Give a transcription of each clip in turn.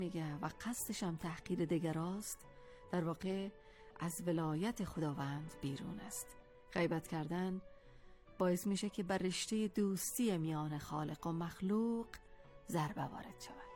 میگه و قصدش هم تحقیر دیگراست، در واقع از ولایت خداوند بیرون است. غیبت کردن باعث میشه که بر رشته دوستی میان خالق و مخلوق ضربه وارد شود.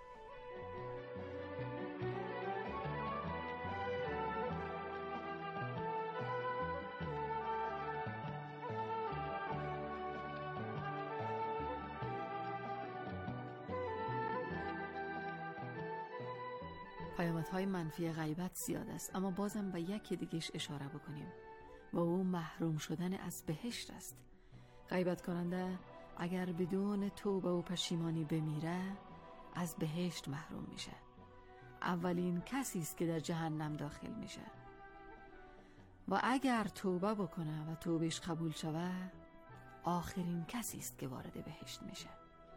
پیامدهای منفی غیبت زیاد است، اما بازم به یکی دیگهش اشاره بکنیم و او محروم شدن از بهشت است. غیبت کننده اگر بدون توبه و پشیمانی بمیره از بهشت محروم میشه. اولین کسی است که در جهنم داخل میشه و اگر توبه بکنه و توبهش قبول شوه آخرین کسی است که وارد بهشت میشه.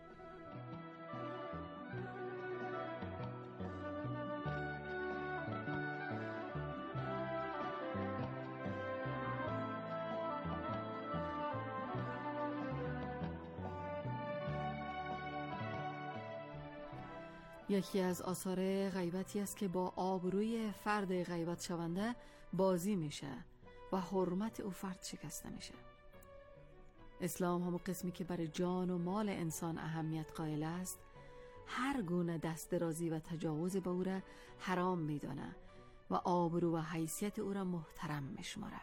یکی از آثار غیبتی است که با آبروی فرد غیبت شونده بازی میشه و حرمت او فرد شکسته میشه. اسلام همون قسمی که برای جان و مال انسان اهمیت قائل است، هر گونه دست درازی و تجاوز به او را حرام میدانه و آبرو و حیثیت او را محترم میشماره.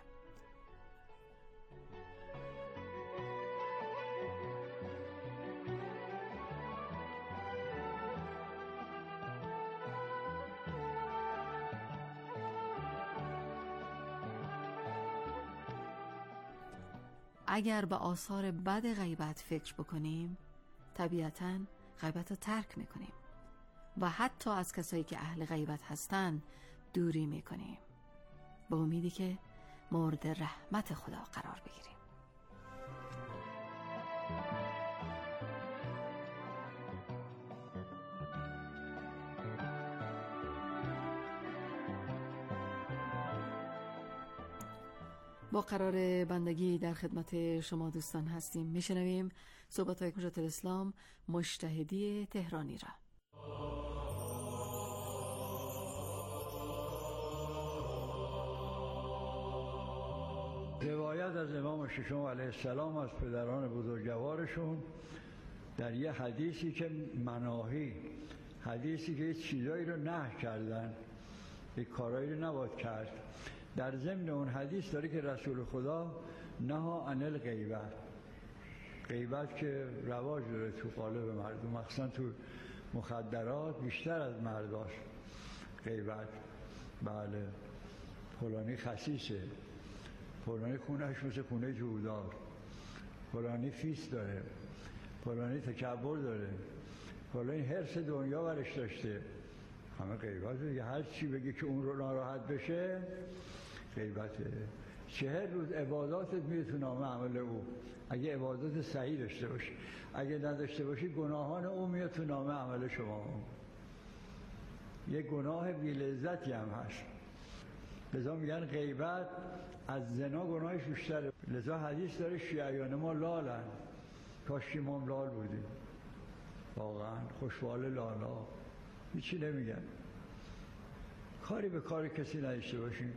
اگر به آثار بد غیبت فکر بکنیم طبیعتاً غیبت رو ترک میکنیم و حتی از کسایی که اهل غیبت هستن دوری میکنیم با امیدی که مورد رحمت خدا قرار بگیریم. با قرار بندگی در خدمت شما دوستان هستیم. میشنویم صحبت‌های حجت الاسلام مجتهدی تهرانی را. روایت از امام ششم علیه السلام از پدران بزرگوارشون در یه حدیثی که مناهی، حدیثی که یه چیزایی رو نهی کردن، یه کارایی رو نباید کرد، در ضمن اون حدیث داره که رسول خدا نها عن الغیبت، غیبت که رواج داره تو قالب مردم، مخصوصا تو مخدرات بیشتر از مرداش غیبت. بله فلانی خسیسه، فلانی خونهش مثل خونه جودار، فلانی فیس داره، فلانی تکبر داره، فلانی حرص دنیا برش داشته، همه غیبته دیگه. هر چی بگی که اون رو ناراحت بشه غیبته. 40 روز عباداتت میره تو نامه عمل او، اگه عبادات صحیح داشته باشی، اگه نداشته باشی گناهان او میاد تو نامه عمل شما. یه گناه بی لذتی هم هست، لذا میگن غیبت از زنا گناهش بیشتره. لذا حدیث داره شیعیان ما لالن، کاش ما لال بودیم، واقعا خوشحال لالا، هیچی نمیگن، کاری به کار کسی نداشته باشیم.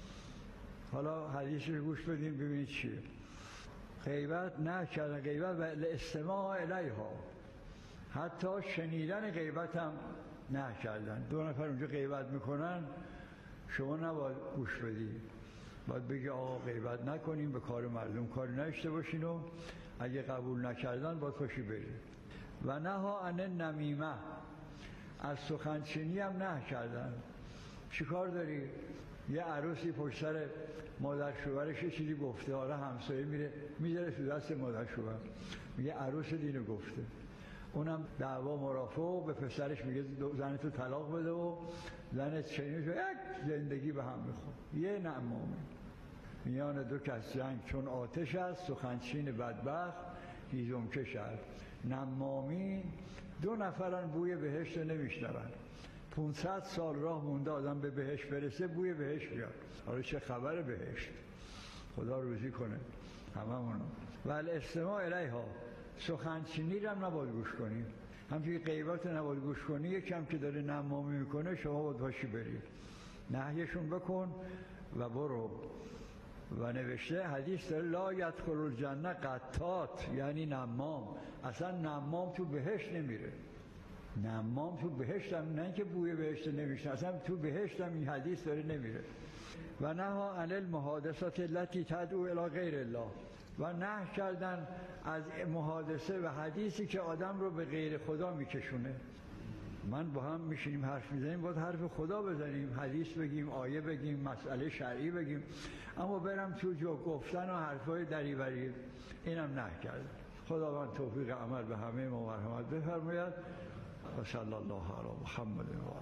حالا حدیث رو گوش بدیم ببینید چیه. غیبت نه کردن، غیبت و الاستماع الیها، حتی شنیدن غیبت هم نه کردن. 2 نفر اونجا غیبت میکنن، شما نباید گوش بدی، باید بگی آقا غیبت نکنیم، به کار مردم کاری نداشته باشین و اگه قبول نکردن باید خوشی برید. و نها عن النمیمه، از سخنچینی هم نه کردن. چی کار داری؟ یه عروسی پشت سر مادر شوهرش یه چیزی گفته، حالا همسایه میره میذاره تو دست مادر شوهر، میگه عروس دینو گفته، اونم دعوا مرافع به پسرش میگه زنتو طلاق بده و زنت چنینش یک زندگی به هم میخوره. یه نمامه میان 2 کس جنگ چون آتش است، سخنچین بدبخت هیزم کش است. نمامی 2 نفرن بوی بهشت نمیشنون، 500 سال راه مونده آدم به بهشت برسه بوی بهشت بیاد. حالا چه خبر بهشت، خدا روزی کنه هممونو. و الاستماع الیها، سخنچینی رو هم نباید گوش کنیم. همچنین غیبت نباید گوش کنی، یکم که داره نمامی میکنه شما باید باشی برید نهیشون بکن و برو. و نوشته حدیث داره لا یدخل الجنه قطات، یعنی نمام. اصلا نمام تو بهشت نمیره. نمام تو بهشت هم، نه که بوی بهشت نمیشه، اصلا تو بهشت هم این حدیث داره نمیره. و نها عن المحادثات التي تدعو الی غیر الله، و نه کردن از محادثه و حدیثی که آدم رو به غیر خدا میکشونه. من با هم میشینیم حرف میزنیم، باید حرف خدا بزنیم، حدیث بگیم، آیه بگیم، مسئله شرعی بگیم، اما برم تو جو گفتن و حرفای دریوری، اینم نه کرد. خداوند توفیق عمل به همه ما مرحمت بفرماید. و صلی الله علی محمد و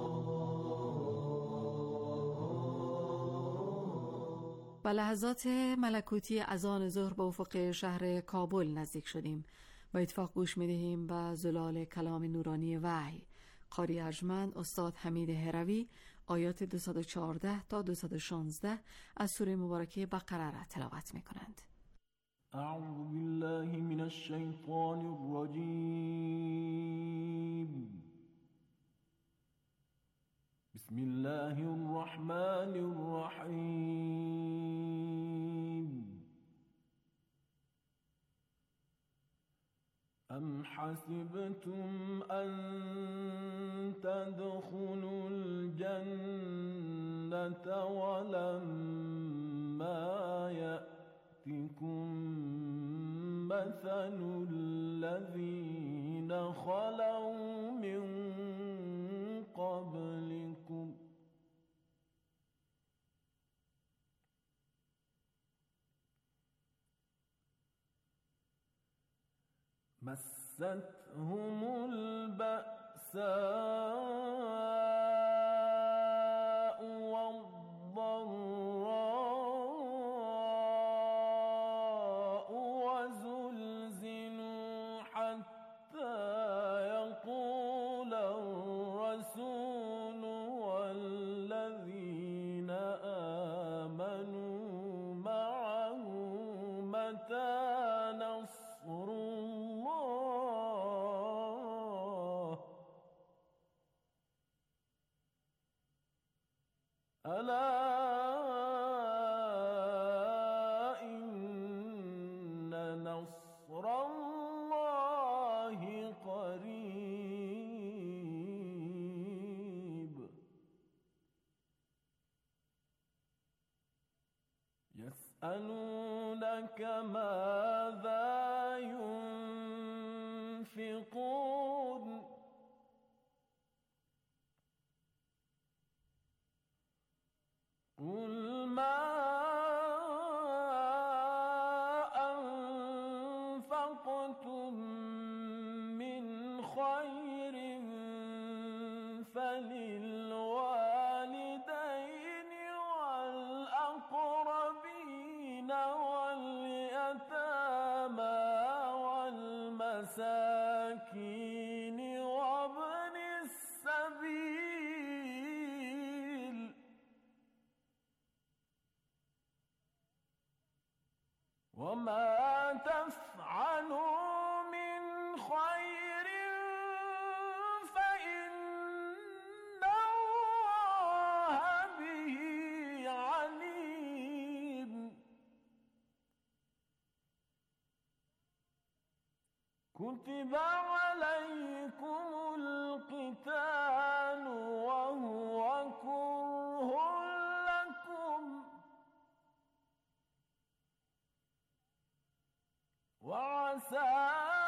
با لحظات ملکوتی اذان ظهر به افق شهر کابل نزدیک شدیم. با اتفاق گوش می‌دهیم و زلال کلام نورانی وحی. قاری ارجمند استاد حمید هروی آیات 214 تا 216 از سوره مبارکه بقره را تلاوت می‌کنند. اعوذ بالله من الشیطان الرجیم. بسم الله الرحمن الرحیم. ام حسبتم ان تدخلوا الجنة ولما يأتكم مثل الذين خلوا من قبلكم مستهم البأساء والضراء وزلزلوا حتى يقول الرسول والذين آمنوا معه متى نصر الله ألا إن نصر الله قريب. يسألونك ماذا ينفقون قل ما أنفقتم من خير فللوالدين والأقربين واليتامى والمساكين وابن السبيل وما تفعلوا من خير فإن الله به عليم. كتب عليكم القتال وهو كره لكم وعسى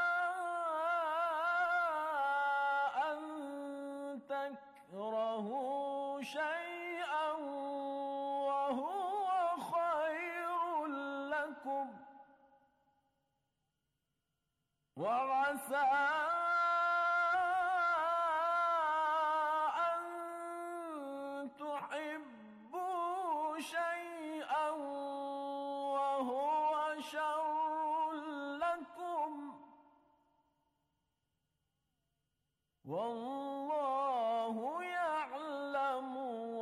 أن تكرهوا شيئا وهو خير لكم وعسى أن تحبوا شيئا وهو شر لكم والله يعلم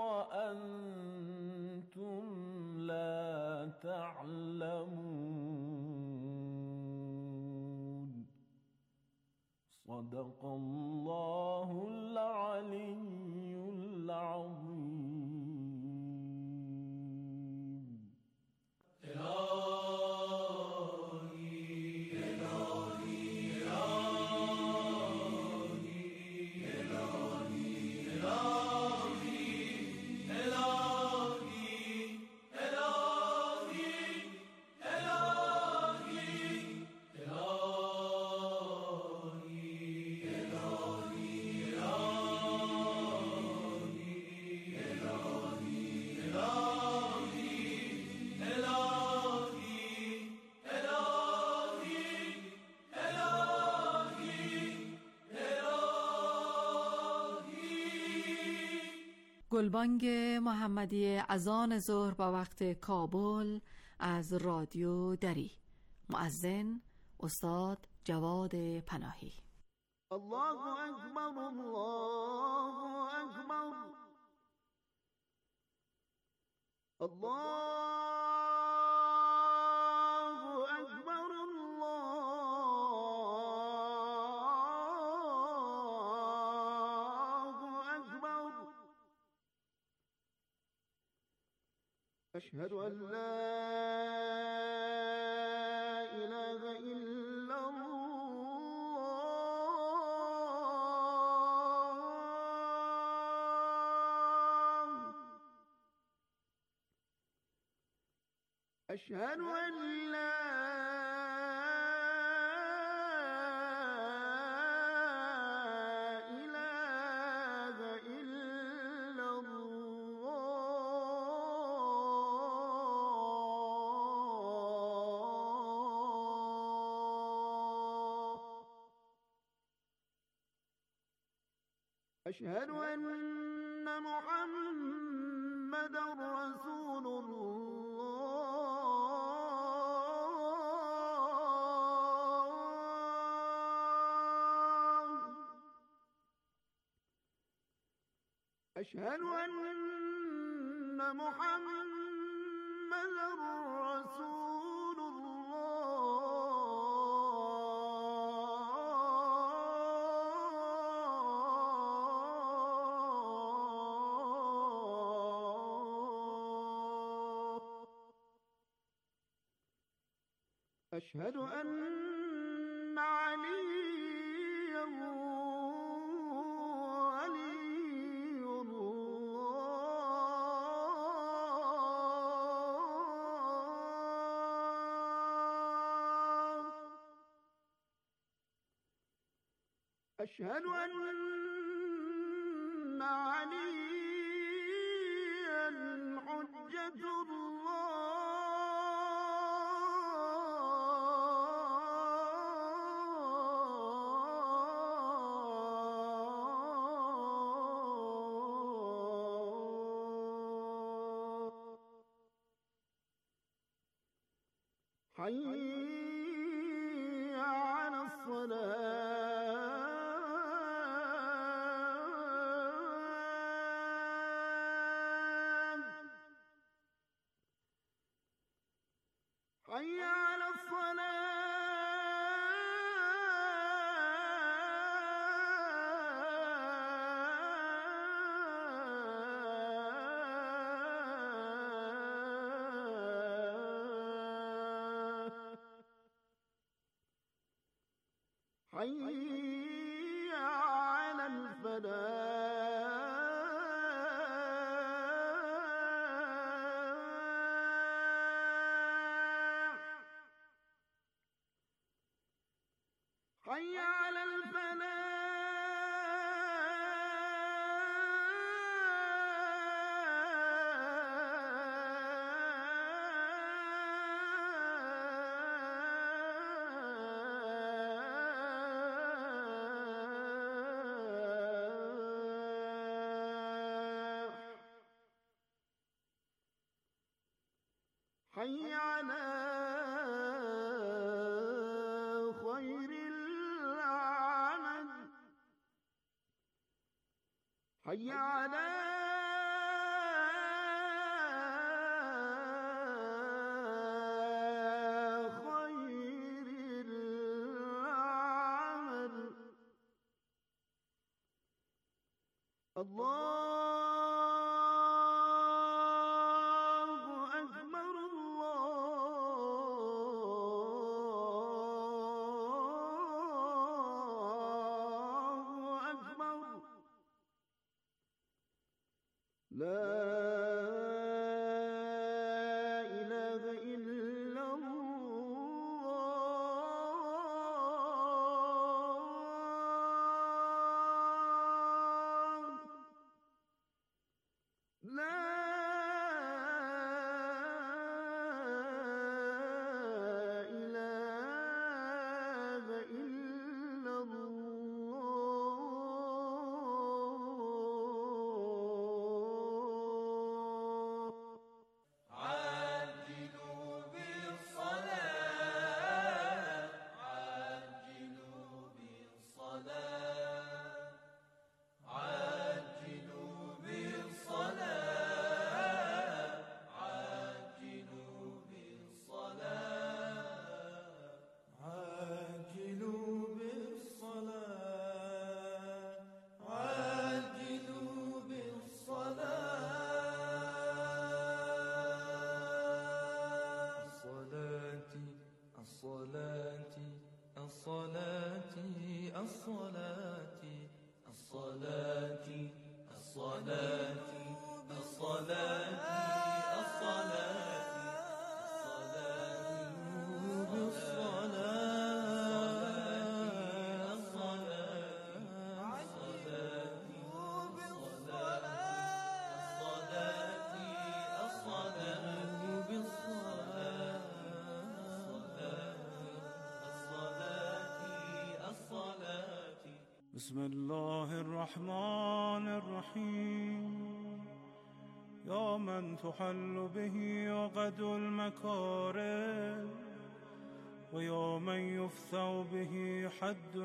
صدق الله العلی العظیم. گلبانگ محمدی اذان ظهر با وقت کابل از رادیو دری. مؤذن استاد جواد پناهی. الله اکبر الله اکبر الله اکبر الله اکبر. اشهد ان لا اله الا الله. اشهد ان لا اله الا الله. اشهد ان محمدا رسول الله. اشهد ان محمدا رسول الله. اشهد ان عليا ولي الله. اشهد ان عليا حجة الله. حي على الصلاة. حي على الصلاة. حي على الفلاح. حي على الفلاح. حي على خير العمل. حي على خير العمل. بسم الله الرحمن الرحيم. يا من تحل به عقد المكارم، ويا من يفتح به حد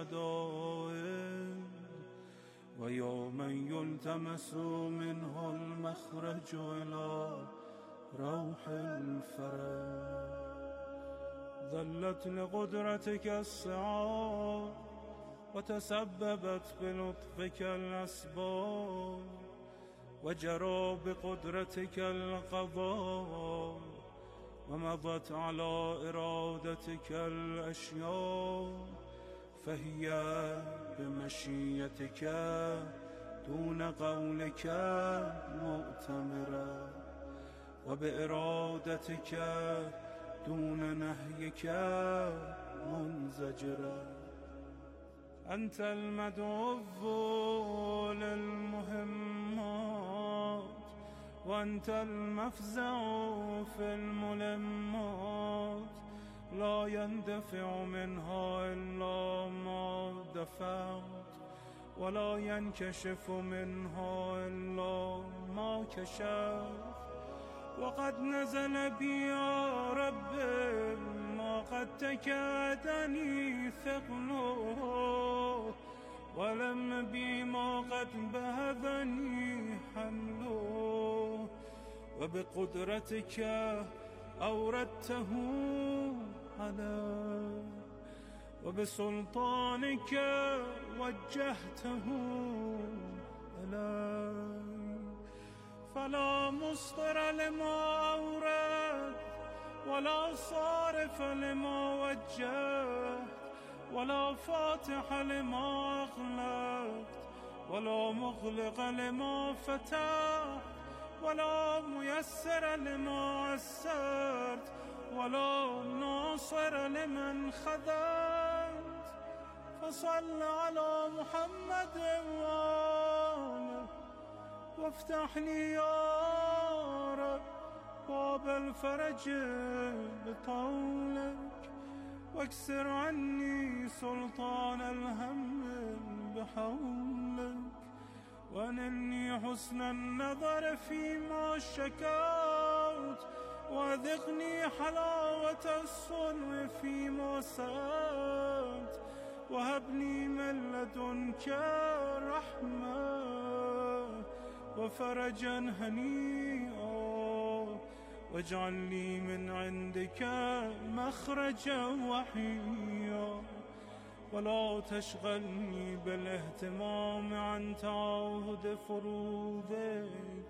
الشدائد، ويا من يلتمس منه المخرج إلى روح الفرج. ذلت لقدرتك السعاد، وتسببت بلطفك الأسباب، وجرى بقدرتك القضاء، ومضت على إرادتك الأشياء، فهي بمشيتك دون قولك مؤتمرة، وبإرادتك دون نهيك منزجرة. أنت المدعو للمهمات، وأنت المفزع في الملمات، لا يندفع منها إلا ما دفعت، ولا ينكشف منها إلا ما كشفت. وقد نزل بي يا رب ما قد تكادني ثقله، ولم بي ما قد بهذني حمله، وبقدرتك أوردته علي، وبسلطانك وجهته إلي. فلا مصدر لما أورد، ولا صارف لما وجهت، ولا فاتح لما أغلقت، ولا مغلق لما فتحت، ولا ميسر لما عسرت، ولا ناصر لمن خذلت. فصل على محمد وآله، وافتح لي يا رب باب الفرج بطولك، واكسر عني سلطان الهم بحولك، وانلني حسن النظر فيما شكوت، وذقني حلاوة الصنع فيما سألت، وهب لي من لدنك رحمة وفرجا هنيئا، واجعل لي من عندك مخرجا وحيا، ولا تشغلني بالاهتمام عن تعاهد فروضك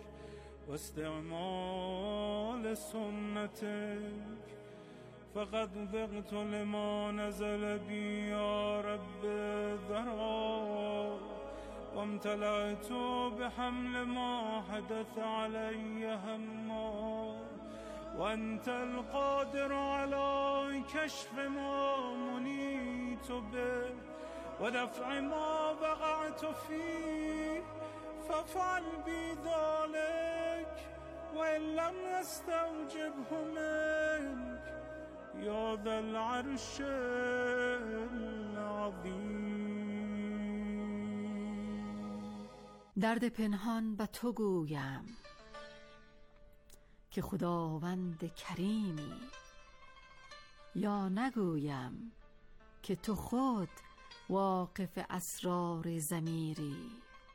واستعمال سنتك. فقد ذقت لما نزل بي يا رب ذرا، وامتلأت بحمل ما حدث علي هما وأنت القادر على كشف ما منيت به ودفع ما وقعت فيه فافعل بي ذلك وإن لم أستوجبه منك يا ذا العرش العظيم. درد پنهان به تو گویم که خداوند کریمی، یا نگویم که تو خود واقف اسرار ضمیری.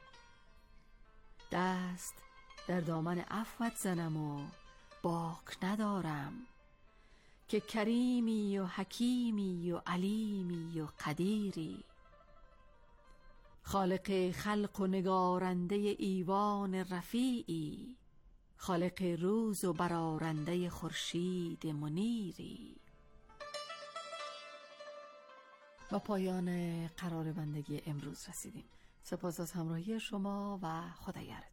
دست در دامن عفوت زنم و باک ندارم که کریمی و حکیمی و علیمی و قدیری. خالق خلق و نگارنده ایوان رفیعی، خالق روز و برارنده خورشید منیری. و پایان قرار بندگی امروز رسیدیم. سپاس از همراهی شما و خدا یارتان.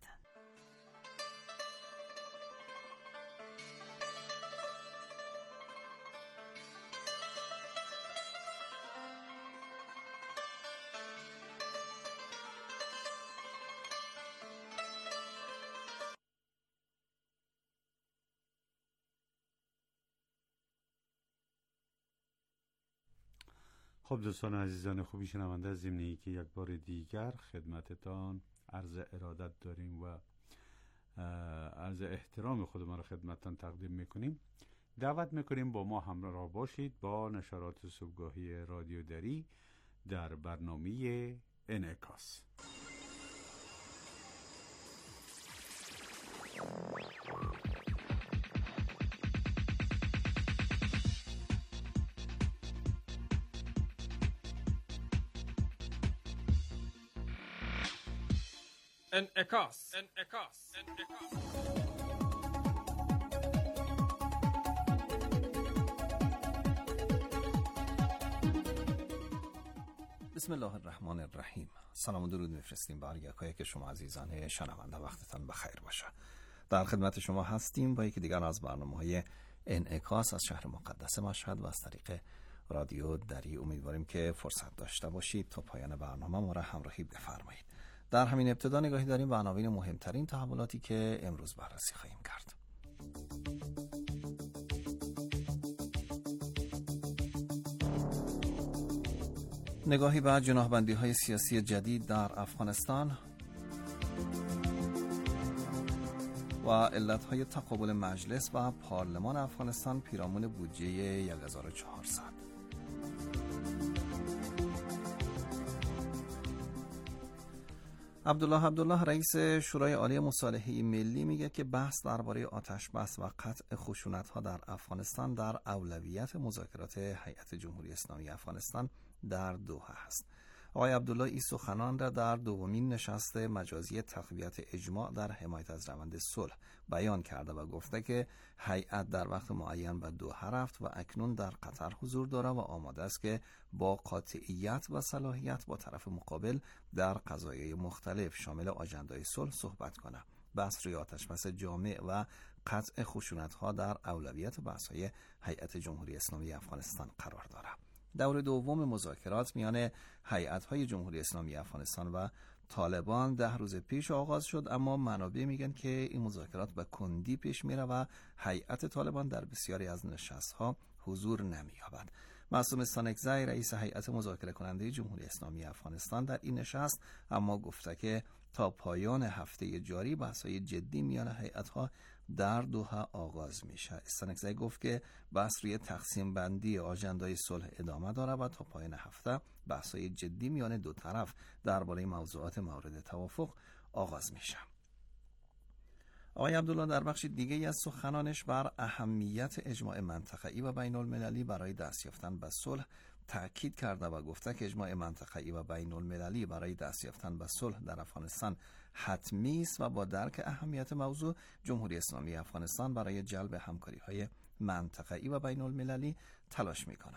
خب دوستان عزیزان خوبی شنونده، از ضمن که یک بار دیگر خدمتتان عرض ارادت داریم و عرض احترام خودمان را خدمتتان تقدیم میکنیم. دعوت میکنیم با ما همراه باشید با نشرات صبحگاهی رادیو دری در برنامه انعکاس. انعکاس. بسم الله الرحمن الرحیم. سلام و درود میفرستیم به هر که شما عزیزان شنونده، وقتتان بخیر باشه. در خدمت شما هستیم با یکی دیگر از برنامه‌های انعکاس از شهر مقدس مشهد و از طریق رادیو دری. امیدواریم که فرصت داشته باشید تا پایان برنامه ما را همراهی بفرمایید. در همین ابتدا نگاهی داریم به عناوین مهمترین تحولاتی که امروز بررسی خواهیم کرد. نگاهی به جناح‌بندی‌های سیاسی جدید در افغانستان و علت‌های تقابل مجلس و پارلمان افغانستان پیرامون بودجه 1400. عبدالله رئیس شورای عالی مصالحه ملی میگه که بحث درباره آتش بس و قطع خشونت‌ها در افغانستان در اولویت مذاکرات هیئت جمهوری اسلامی افغانستان در دوحه است. آقای عبدالله این سخنان را در دومین نشست مجازی تقویت اجماع در حمایت از روند صلح بیان کرده و گفته که هیئت در وقت معین به دوحه رفت و اکنون در قطر حضور داره و آماده است که با قاطعیت و صلاحیت با طرف مقابل در قضایای مختلف شامل آجندای صلح صحبت کنه. بحث روی آتشبس جامع و قطع خشونت‌ها در اولویت بحث‌های هیئت جمهوری اسلامی افغانستان قرار داره. دور دوم مذاکرات میان هیئت‌های جمهوری اسلامی افغانستان و طالبان 10 روز پیش آغاز شد، اما منابع میگن که این مذاکرات به کندی پیش میره و هیئت طالبان در بسیاری از نشست‌ها حضور نمی‌یابد. معصوم سانکزی رئیس هیئت مذاکره کننده جمهوری اسلامی افغانستان در این نشست اما گفته که تا پایان هفته جاری بحث‌های جدی میان هیئت‌ها در دوحه آغاز میشه. سانکزی گفت که بحث روی تقسیم بندی آژندای صلح ادامه داره و تا پایان هفته بحث‌های جدی میان دو طرف درباره موضوعات مورد توافق آغاز میشه. آقای عبدالله در بخش دیگه از سخنانش بر اهمیت اجماع منطقه‌ای و بین المللی برای دست یافتن به صلح تأکید کرده و گفته که اجماع منطقه‌ای و بین المللی برای دست یافتن به صلح در افغانستان حتمی است و با درک اهمیت موضوع جمهوری اسلامی افغانستان برای جلب همکاری‌های منطقه‌ای و بین المللی تلاش می‌کنه.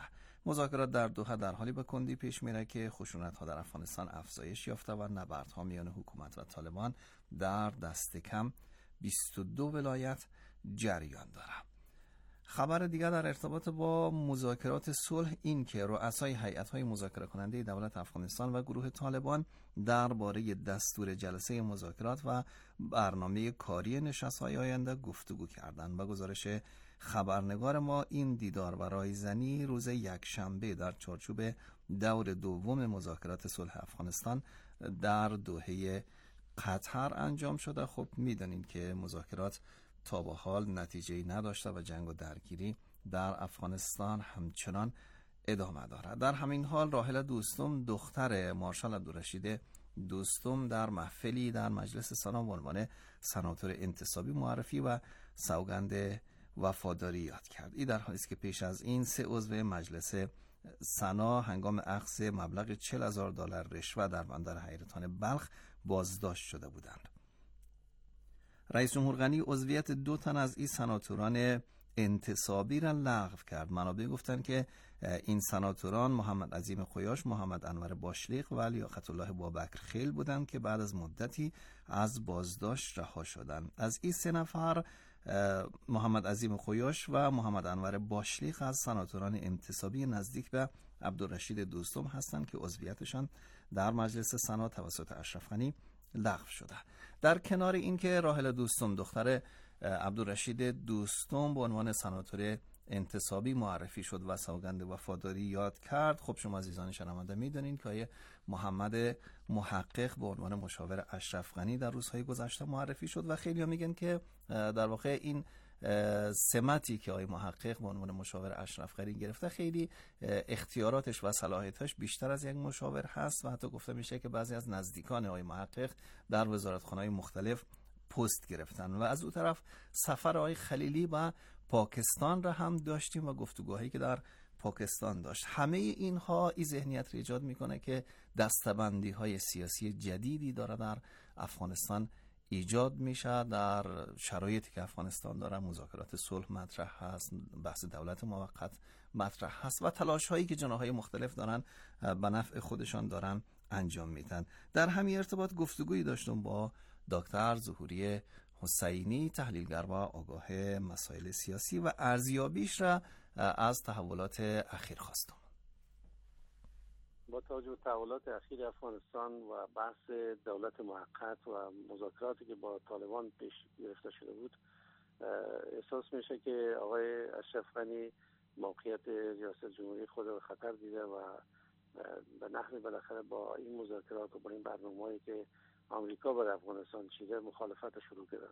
مذاکرات در دوحه در حالی به کندی پیش میره که خشونت‌ها در افغانستان افزایش یافته و نبردها میان حکومت و طالبان در دست کم 22 ولایت جریان داره. خبر دیگر در ارتباط با مذاکرات صلح این که رؤسای هیئت‌های مذاکره کننده دولت افغانستان و گروه طالبان درباره دستور جلسه مذاکرات و برنامه کاری نشست‌های آینده گفتگو کردند. و گزارش خبرنگار ما این دیدار و رایزنی روز یکشنبه در چارچوب دور دوم مذاکرات صلح افغانستان در دوحه قطر انجام شده. خب می‌دانید که مذاکرات تا به حال نتیجه‌ای نداشته و جنگ و درگیری در افغانستان همچنان ادامه دارد. در همین حال راحله دوستم دختر مارشال عبدالرشید دوستم در محفلی در مجلس سنا به عنوان سناتور انتصابی معرفی و سوگند وفاداری یاد کرد. این در حالی است که پیش از این 3 عضو مجلس سنا هنگام اخذ مبلغ $40,000 رشوه در بندر حیرتان بلخ بازداشت شده بودند. رئیس جمهور غنی عضویت 2 تن از این سناتوران انتصابی را لغو کرد. منابع گفتند که این سناتوران محمد عظیم خویاش، محمد انور باشلیق و لیاقت الله بابکر خیل بودند که بعد از مدتی از بازداشت رها شدند. از این 3 نفر محمد عظیم خویاش و محمد انور باشلیق از سناتوران انتصابی نزدیک به عبدالرشید دوستم هستند که عضویتشان در مجلس سنا توسط اشرف غنی لغو شده. در کنار این که راحله دوستم دختر عبدالرشید دوستم به عنوان سناتور انتصابی معرفی شد و سوگند وفاداری یاد کرد، خب شما عزیزان شنونده میدونین که آیه محمد محقق به عنوان مشاور اشرف غنی در روزهای گذشته معرفی شد و خیلی ها میگن که در واقع این سمتی که آقای محقق به عنوان مشاور اشرف غنی گرفته خیلی اختیاراتش و صلاحیتش بیشتر از یک مشاور هست و حتی گفته میشه که بعضی از نزدیکان آقای محقق در وزارتخانه‌های مختلف پست گرفتن. و از اون طرف سفر آقای خلیلی به پاکستان را هم داشتیم و گفتگوهایی که در پاکستان داشت. همه اینها این ذهنیت رو ایجاد میکنه که دستبندی های سیاسی جدیدی داره در افغانستان ایجاد میشه در شرایطی که افغانستان داره مذاکرات صلح مطرح هست، بحث دولت موقت مطرح هست و تلاش هایی که جناحهای مختلف دارن به نفع خودشان دارن انجام میدن. در همین ارتباط گفتگویی داشتم با دکتر ظهوری حسینی، تحلیلگر و آگاه مسائل سیاسی و ارزیابیش را از تحولات اخیر خواستم. با توجه به تحولات اخیر افغانستان و بحث دولت موقت و مذاکراتی که با طالبان پیش گرفته شده بود، احساس میشه که آقای اشرف غنی موقعیت ریاست جمهوری خود رو خطر دیده و به نحوی بالاخره با این مذاکرات و با این برنامه‌ای که آمریکا بر افغانستان چیده مخالفت شروع کرده.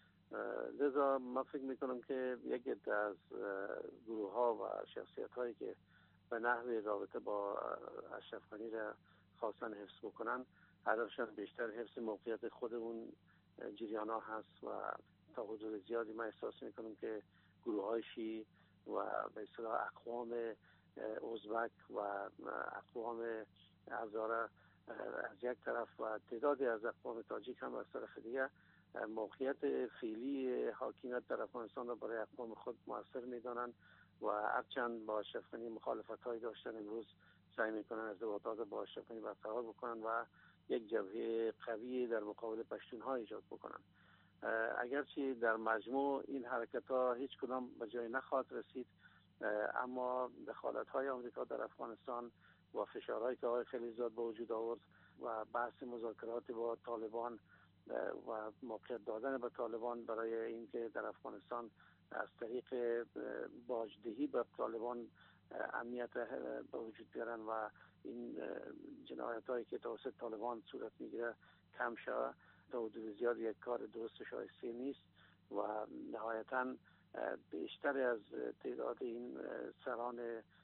لذا من فکر میکنم که یک عده از گروه ها و شخصیت هایی که به نحوی رابطه با اشرف غنی را خواستن حفظ بکنن، هدفشان بیشتر حفظ موقعیت خود اون جریان ها هست و تا حدود زیادی من احساس میکنم که گروه های شیعی و به اصطلاح اقوام ازبک و اقوام هزاره از یک طرف و تعدادی از اقوام تاجیک هم از طرف دیگه موقعیت فعلی حاکمیت در افغانستان را برای اقوام خود موثر میدانند و هرچند با اشرف غنی مخالفت هایی داشتن، امروز سعی میکنن ارتباطات با اشرف غنی برقرار بکنن و یک جبهه قوی در مقابل پشتون ها ایجاد بکنن. اگرچه در مجموع این حرکت ها هیچ کدام به جای نخواهد رسید، اما دخالت های آمریکا در افغانستان و فشارهایی که آقای خلیلزاد به وجود آورد و بحث مذاکرات با طالبان و موقعیت دادن به طالبان برای اینکه در افغانستان از طریق باجدهی به طالبان امنیت به وجود بیارن و این جنایت هایی که توسط طالبان صورت میگیره کم شود، تا حدود زیاد یک کار درست و شایسته نیست و نهایتاً بیشتر از تعداد این سران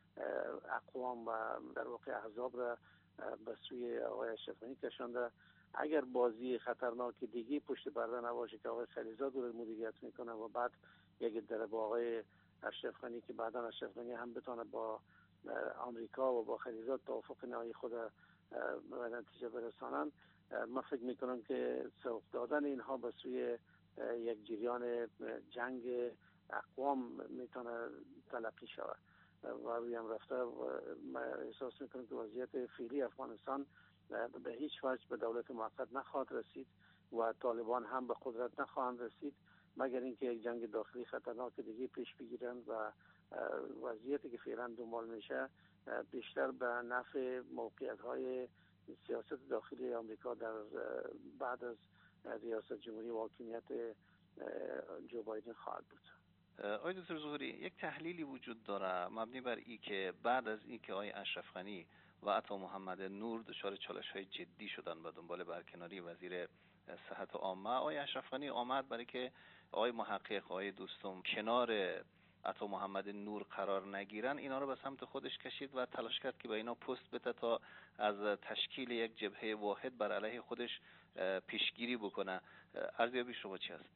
اقوام و در واقع احزاب را به سوی آقای اشرف غنی کشانده. اگر بازی خطرناک دیگه پشت پرده نباشه که آقای خلیلزاد رو مدیریت میکنه و بعد یک در با آقای اشرف غنی که بعدا اشرف غنی هم بتونه با آمریکا و با خلیلزاد توافق نهایی خود به نتیجه برسانن، من فکر میکنم که سوق دادن اینها به سوی یک جریان جنگ اقوام میتونه تلقی شود. و روی هم رفته ما احساس میکنم که وضعیت فعلی افغانستان به هیچ وجه به دولت موقت نخواهد رسید و طالبان هم به قدرت نخواهند رسید مگر اینکه یک جنگ داخلی خطرناک دیگه پیش بگیرند و وضعیتی که فعلا دنبال میشه بیشتر به نفع موقعیت‌های سیاست داخلی آمریکا در بعد از ریاست جمهوری و حاکمیت جو بایدن خواهد بود. آقای دکتر ظهوری، یک تحلیلی وجود داره مبنی بر این که بعد از این که آقای اشرف غنی و عطا محمد نور دچار چالش‌های جدی شدن و دنبال برکناری وزیر صحت عامه، آقای اشرف غنی آمد برای که آقای محقق، آقای دوستم کنار عطا محمد نور قرار نگیرن، اینا رو به سمت خودش کشید و تلاش کرد که به اینا پست بده تا از تشکیل یک جبهه واحد بر علیه خودش پیشگیری بکنه. ارزیابی شما چی است؟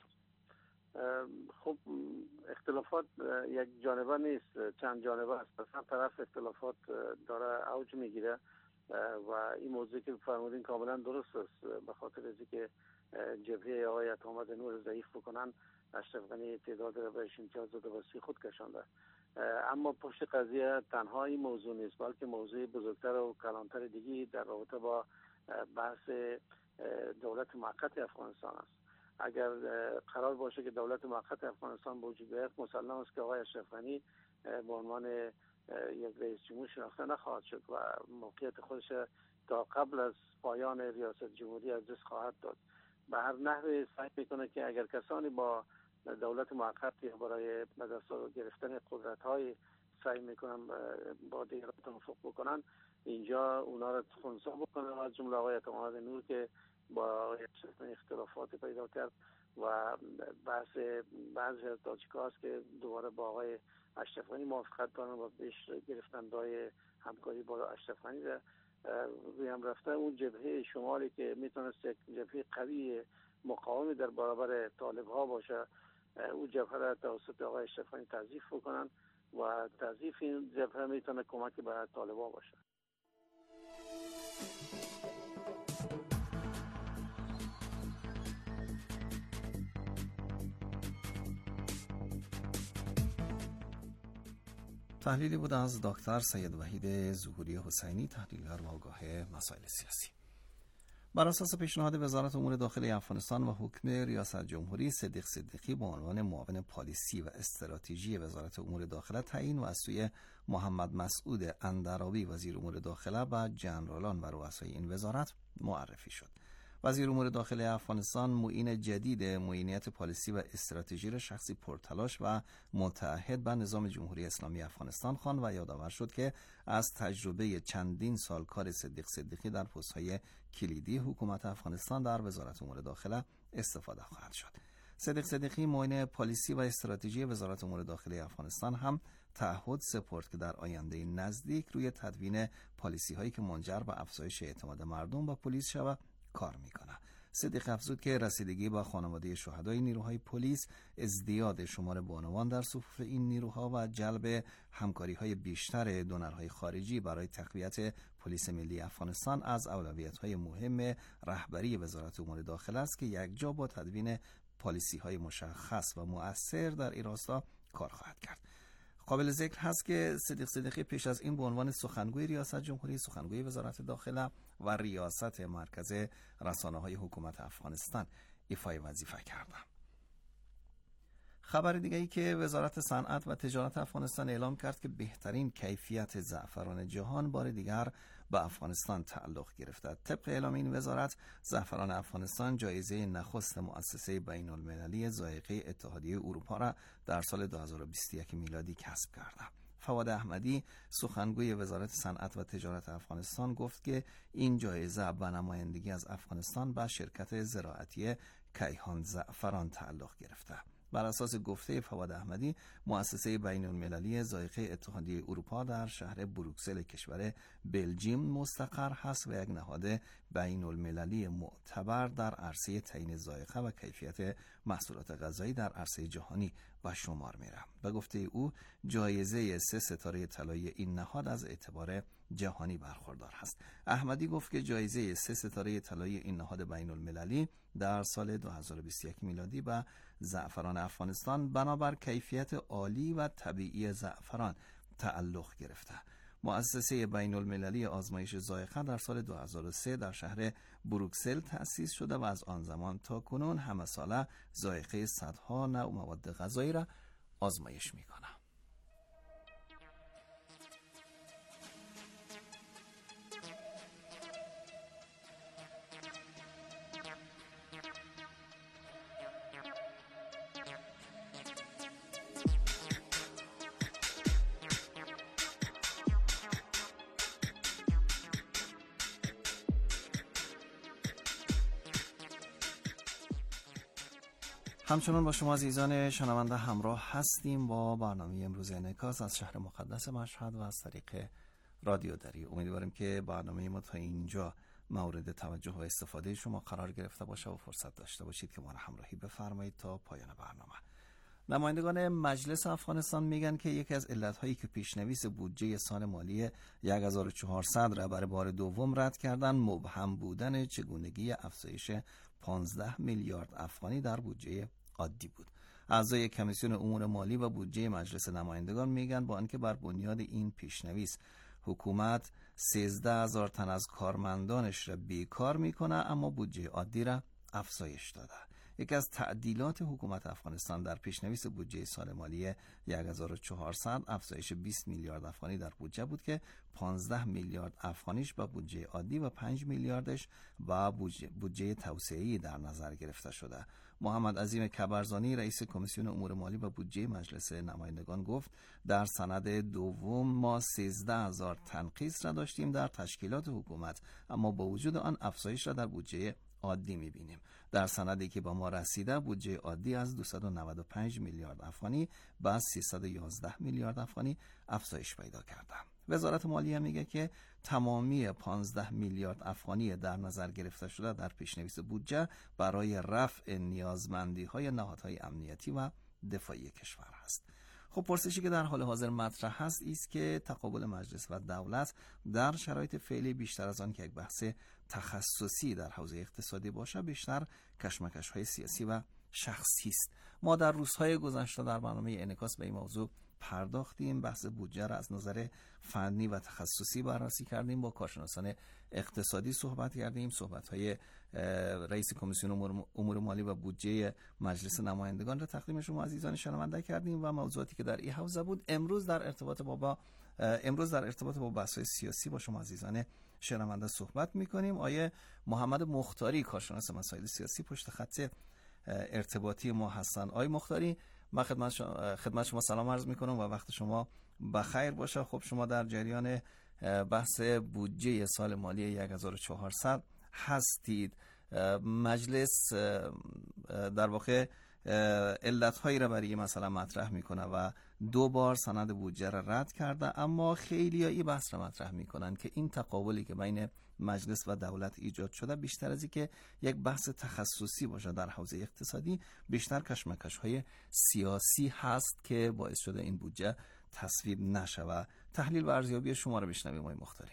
خب اختلافات یک جانبه نیست، چند جانبه است. از هم طرف اختلافات داره اوج میگیره و این موضوعی که فرمودین کاملا درست است، به خاطر از اینکه جبهه آقای عطا محمد نور ضعیف بکنن اشرف غنی تعداد را بهش امتیاز داده و خود کشانده. اما پشت قضیه تنها این موضوع نیست، بلکه موضوع بزرگتر و کلانتر دیگی در رابطه با بحث دولت موقت افغانستان است. اگر قرار باشه که دولت موقت افغانستان به وجود بیاد، مسلم است که آقای اشرف غنی به عنوان یک رئیس جمهور شناخته نخواهد شد و موقعیت خودش تا قبل از پایان ریاست جمهوری از دست خواهد داد. به هر نحوی سعی میکنه که اگر کسانی با دولت موقت یا برای دست گرفتن قدرت‌های سعی میکنن با دیگران توافق بکنن، اینجا اونا را خنثی بکنه، از جمله آقای عطا محمد نور که با اختلافات پیدا کرد و بحث بعضی از تاجیک‌ها است که دوباره با آقای اشرف غنی موافقت دارن و پیش گرفتن‌های همکاری با اشرف غنی روی هم رفته. اون جبهه شمالی که میتونست یک جبهه قوی مقاومی در برابر طالب‌ها باشه، اون جبهه را توسط آقای اشرف غنی تضعیف بکنن و تضعیف این جبهه میتونه کمک به طالب‌ها باشه. تحلیلی بود از دکتر سید وحید ظهوری حسینی، تحلیلگر و آگاه مسائل سیاسی. بر اساس پیشنهاد وزارت امور داخلی افغانستان و حکم ریاست جمهوری، صدیق صدیقی به عنوان معاون پالیسی و استراتژی وزارت امور داخله تعیین و از سوی محمد مسعود اندرابی وزیر امور داخله و جنرالان و رؤسای این وزارت معرفی شد. وزیر امور داخلی افغانستان معین جدید معینیت پالیسی و استراتژی را شخصی پرتلاش و متعهد به نظام جمهوری اسلامی افغانستان خواند و یادآور شد که از تجربه چندین سال کار صدیق صدیقی در پست‌های کلیدی حکومت افغانستان در وزارت امور داخله استفاده خواهد شد. صدیق صدیقی معین پالیسی و استراتژی وزارت امور داخلی افغانستان هم تعهد سپرد که در آینده نزدیک روی تدوین پالیسی هایی که منجر به افزایش اعتماد مردم به پلیس شود کار میکنه. صدیق افزود که رسیدگی با خانواده شهدای نیروهای پلیس، ازدیاد شمار بانوان در صفوف این نیروها و جلب همکاری‌های بیشتر دونرهای خارجی برای تقویت پلیس ملی افغانستان از اولویت‌های مهم رهبری وزارت امور داخله است که یکجا با تدوین پالیسی‌های مشخص و مؤثر در این راستا کار خواهد کرد. قابل ذکر هست که صدیق صدیقی پیش از این به عنوان سخنگوی ریاست جمهوری، سخنگوی وزارت داخله و ریاست مرکز رسانه‌های حکومت افغانستان ایفای وظیفه کرده. خبر دیگری که وزارت صنعت و تجارت افغانستان اعلام کرد که بهترین کیفیت زعفران جهان بار دیگر به افغانستان تعلق گرفته. طبق اعلام این وزارت، زعفران افغانستان جایزه نخست مؤسسه بین المللی ذائقه اتحادیه اروپا را در سال 2021 میلادی کسب کرده. فواد احمدی، سخنگوی وزارت صنعت و تجارت افغانستان، گفت که این جایزه به نمایندگی از افغانستان به شرکت زراعتی کیهان زعفران تعلق گرفته. بر اساس گفته فواد احمدی، مؤسسه بین المللی ذائقه اتحادیه اروپا در شهر بروکسل کشور بلژیم مستقر هست و یک نهاد بین المللی معتبر در عرصه تعیین ذائقه و کیفیت محصولات غذایی در عرصه جهانی به شمار میره. به گفته او، جایزه 3 ستاره طلایی این نهاد از اعتبار جهانی برخوردار است. احمدی گفت که جایزه 3 ستاره طلایی این نهاد بین المللی در سال 2021 میلادی به زعفران افغانستان بنابر کیفیت عالی و طبیعی زعفران تعلق گرفته. مؤسسه بین المللی آزمایش ذائقه در سال 2003 در شهر بروکسل تأسیس شده و از آن زمان تا کنون همه ساله ذائقه صدها نوع مواد غذایی را آزمایش میکنه. همچنان با شما عزیزان شنونده همراه هستیم با برنامه امروز انعکاس از شهر مقدس مشهد و از طریق رادیو دری. امیدواریم که برنامه ما تا اینجا مورد توجه و استفاده شما قرار گرفته باشه و فرصت داشته باشید که ما را همراهی بفرمایید تا پایان برنامه. نمایندگان مجلس افغانستان میگن که یکی از علتهایی که پیشنویس بودجه سال مالی 1400 را برای بار دوم رد کردن مبهم بودن چگونگی افزایش 15 میلیارد افغانی در بودجه عادی بود. اعضای کمیسیون امور مالی و بودجه مجلس نمایندگان میگن با آنکه بر بنیاد این پیشنویس حکومت 13,000 تن از کارمندانش را بیکار میکنه اما بودجه عادی را افزایش داده. یکی از تعدیلات حکومت افغانستان در پیشنویس بودجه سال مالی 1400 افزایش 20 میلیارد افغانی در بودجه بود که 15 میلیارد افغانیش با بودجه عادی و 5 میلیاردش با بودجه توسعه‌ای در نظر گرفته شده. محمد عظیم کبرزانی رئیس کمیسیون امور مالی و بودجه مجلس نمایندگان گفت در سند دوم ما 13,000 تنقیص را داشتیم در تشکیلات حکومت اما با وجود آن افزایش را در بودجه عادی می‌بینیم. در سندی که با ما رسیده بودجه عادی از 295 میلیارد افغانی به 311 میلیارد افغانی افزایش پیدا کرده. وزارت مالیه میگه که تمامی 15 میلیارد افغانی در نظر گرفته شده در پیشنویس بودجه برای رفع نیازمندی‌های نهادهای امنیتی و دفاعی کشور است. خب پرسشی که در حال حاضر مطرح هست است که تقابل مجلس و دولت در شرایط فعلی بیشتر از آن که یک بحث تخصصی در حوزه اقتصادی باشه بیشتر کشمکش‌های سیاسی و شخصی است. ما در روزهای گذشته در برنامه انعکاس به این موضوع پرداختیم، بحث بودجه را از نظر فنی و تخصصی بررسی کردیم، با کارشناسان اقتصادی صحبت کردیم، صحبت‌های رئیس کمیسیون امور مالی و بودجه مجلس نمایندگان را تقدیم شما عزیزان شنونده کردیم و موضوعاتی که در این حوزه بود. امروز در ارتباط با بحث‌های سیاسی با شما عزیزان شنونده صحبت می‌کنیم. آیه محمد مختاری کارشناس مسائل سیاسی پشت خط ارتباطی ما هستند. آیه مختاری، من خدمت شما سلام عرض می‌کنم و وقت شما بخیر باشه. خب شما در جریان بحث بودجه سال مالی 1400 هستید. مجلس در واقع علت‌هایی را برای مثلا مطرح میکنه و 2 بار سند بودجه را رد کرده، اما خیلی‌ها این بحث را مطرح میکنن که این تقابلی که بین مجلس و دولت ایجاد شده بیشتر از اینکه یک بحث تخصصی باشه در حوزه اقتصادی بیشتر کشمکش‌های سیاسی هست که باعث شده این بودجه تصویب نشه. تحلیل و ارزیابی شما را بشنویم آقای مختاری.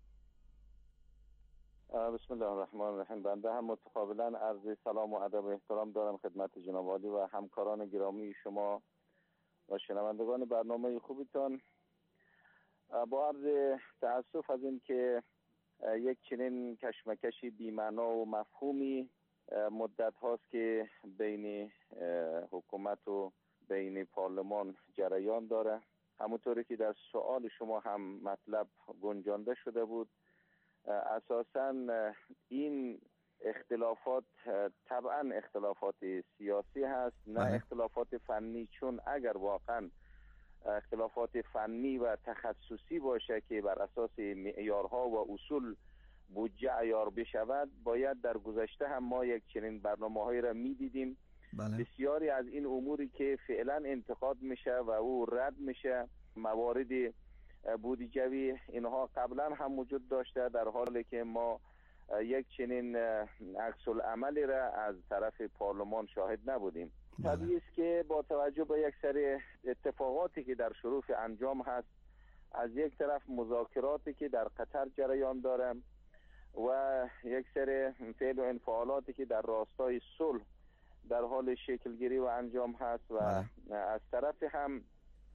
بسم الله الرحمن الرحیم. بنده هم متقابلا عرض سلام و ادب و احترام دارم خدمت جناب عالی و همکاران گرامی شما و شنوندگان برنامه خوبتان. با عرض تأسف از این که یک چنین کشمکشی بی‌معنا و مفهومی مدت هاست که بین حکومت و بین پارلمان جریان داره. همونطوری که در سوال شما هم مطلب گنجانده شده بود، اساساً این اختلافات طبعاً اختلافات سیاسی هست، نه اختلافات فنی، چون اگر واقعاً اختلافات فنی و تخصصی باشه که بر اساس معیارها و اصول بودجه عیار بشود، باید در گذشته هم ما یک چنین برنامه‌هایی را می‌دیدیم. بسیاری از این اموری که فعلا انتقاد میشه و او رد میشه، موارد بودجوی، اینها قبلا هم وجود داشته، در حالی که ما یک چنین عکس العملی را از طرف پارلمان شاهد نبودیم. طبیعی است که با توجه به یک سری اتفاقاتی که در شروع انجام هست، از یک طرف مذاکراتی که در قطر جریان داره و یک سری فعل و انفعالاتی که در راستای صلح در حال شکلگیری و انجام هست و از طرف هم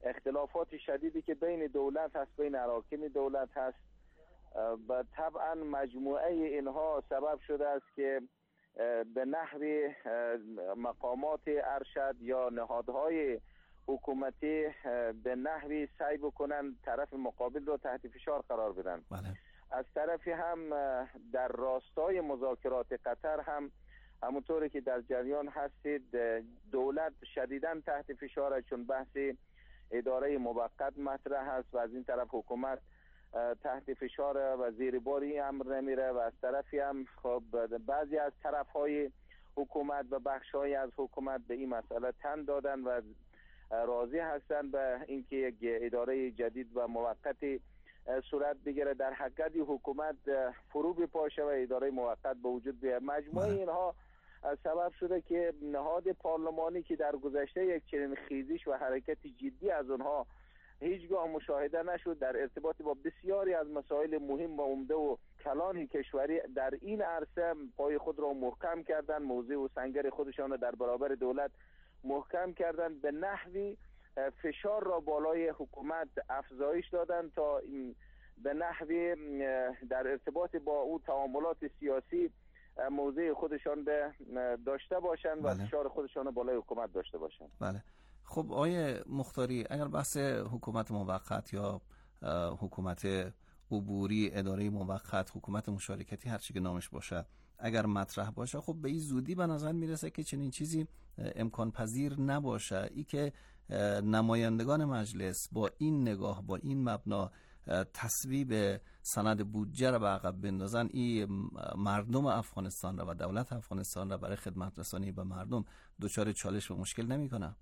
اختلافات شدیدی که بین دولت هست، بین اراکین دولت هست و طبعا مجموعه اینها سبب شده است که به نحو مقامات ارشد یا نهادهای حکومتی به نحوی سعی بکنن طرف مقابل رو تحت فشار قرار بدن. از طرفی هم در راستای مذاکرات قطر هم همونطوری که در جریان هستید دولت شدیداً تحت فشاره، چون بحث اداره موقت مطرح هست و از این طرف حکومت تحت فشاره و زیر بار این امر نمیره و از طرفی هم خب بعضی از طرفهای حکومت و بخش‌های از حکومت به این مسئله تن دادن و راضی هستن به اینکه یک اداره جدید و موقتی صورت بگیره، در حقیقت حکومت فرو بپاشه و اداره موقت به وجود بیاد. مجموعه اینها سبب شده که نهاد پارلمانی که در گذشته یک چنین خیزش و حرکت جدی از اونها هیچگاه مشاهده نشد در ارتباط با بسیاری از مسائل مهم و عمده و کلان کشوری در این عرصه پای خود را محکم کردن، موضع و سنگر خودشان را در برابر دولت محکم کردن، به نحوی فشار را بالای حکومت افزایش دادن تا به نحوی در ارتباط با او تعاملات سیاسی موضع خودشان داشته باشند و فشار خودشان بالای حکومت داشته باشند. بله. خب آقای مختاری، اگر بحث حکومت موقت یا حکومت عبوری، اداره موقت، حکومت مشارکتی، هر چی که نامش باشه، اگر مطرح باشه، خب به این زودی به نظر میرسه که چنین چیزی امکان پذیر نباشه. ای که نمایندگان مجلس با این نگاه، با این مبنا تصویب سند بودجه را به عقب بندازن، این مردم افغانستان را و دولت افغانستان را برای خدمت رسانی به مردم دچار چالش و مشکل نمی‌کنه؟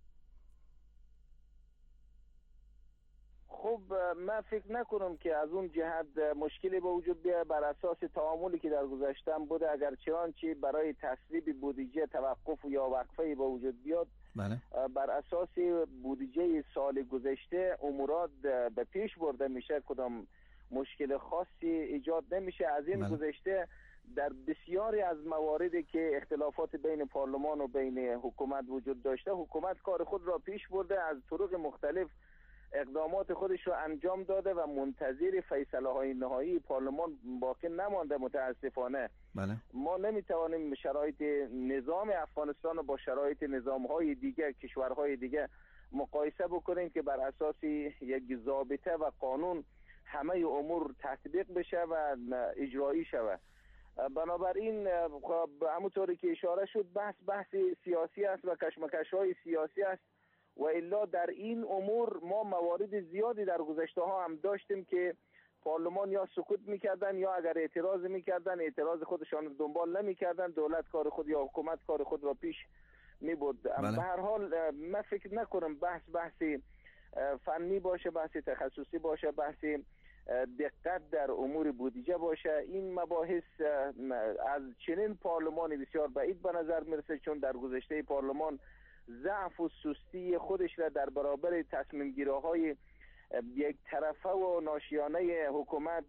خب من فکر نکنم که از اون جهت مشکلی به وجود بیاد. بر اساس تعاملی که در گذشته بوده، اگر چنانچه برای تصویب بودجه توقف یا وقفه به وجود بیاد، بر اساس بودجه سال گذشته امورات به پیش برده میشه، کدام مشکل خاصی ایجاد نمیشه. از این گذشته در بسیاری از مواردی که اختلافات بین پارلمان و بین حکومت وجود داشته، حکومت کار خود را پیش برده، از طرق مختلف اقدامات خودش رو انجام داده و منتظر فیصله های نهایی پارلمان باقی نمانده. متاسفانه ما نمیتوانیم شرایط نظام افغانستان رو با شرایط نظام های دیگه کشورهای دیگه مقایسه بکنیم که بر اساس یک ضابطه و قانون همه امور تطبیق بشه و اجرایی شود. بنابراین همونطوری که اشاره شد بحث سیاسی است و کشمکش های سیاسی است و الا در این امور ما موارد زیادی در گذشته ها هم داشتیم که پارلمان یا سکوت میکردن یا اگر اعتراض میکردن اعتراض خودشان دنبال نمیکردن، دولت کار خود یا حکومت کار خود را پیش میبرد. به هر حال من فکر نکنم بحث فنی باشه، بحث تخصصی باشه، بحث دقت در امور بودجه باشه. این مباحث از چنین پارلمانی بسیار بعید به نظر میرسه، چون در گذشته پارلمان ضعف و سستی خودش را در برابر تصمیم گیری‌های یک طرفه و ناشیانه حکومت